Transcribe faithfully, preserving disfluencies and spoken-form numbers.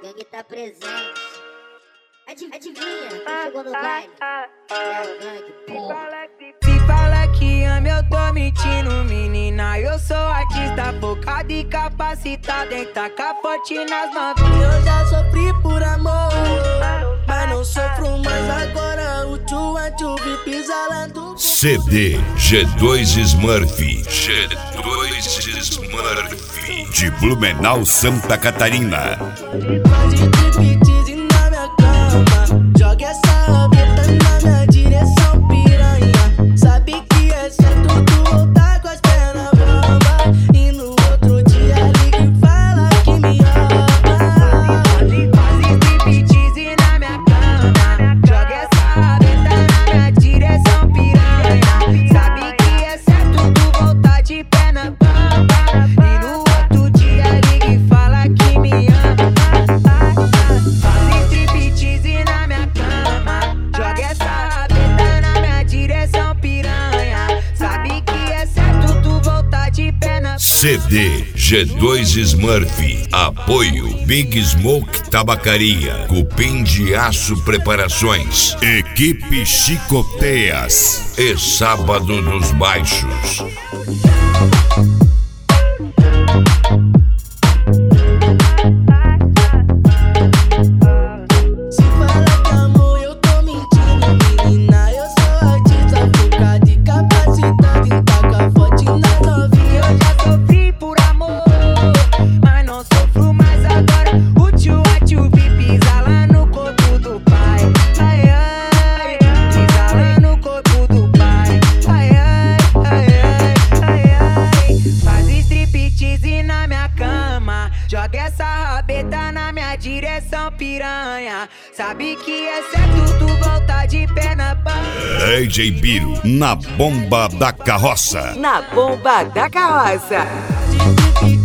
gangue tá presente. Adiv adivinha, quem chegou no baile? É a gangue, porra. Se fala que ama, eu tô mentindo, menina. Eu sou artista focado e capacitado em tacar forte nas novinhas. Eu já sofri por amor, mas não sofro mais agora. O tchu é tchu, vi pisalando. C D G dois Smurf, G dois Smurf, de Blumenau, Santa Catarina. Pode striptease na minha cama, joga essa rabeta na minha direção, piranha. Sabe que é certo tu voltar com as pernas bamba, e no outro dia liga e fala que me ama. Faz striptease na minha cama, joga essa rabeta na minha direção, piranha. Sabe que é certo tu voltar de pé na bamba, e no outro dia liga e fala que me ama. Faz striptease na minha cama, joga essa rabeta na minha direção, piranha. Sabe que é certo tu voltar de pé na C D G dois Smurf, apoio Big Smoke Tabacaria, Cupim de Aço Preparações, Equipe Chicoteias e Sábado dos Baixos. Se fala que amor, eu tô mentindo, menina. Eu sou artista focado e capacitado em tacar forte na novinha. Eu já sofri por amor, mas não sofro mais agora. O tio a tio vi pisar lá no corpo do pai. Ai, ai, pisar lá no corpo do pai. Ai, ai, ai, ai, ai, ai. Faz striptease na minha cama, joga essa rabeta na minha direção, piranha. Sabe que é certo tu voltar de pé na bamba. D J Biro, na bomba da carroça. Na bomba da carroça. De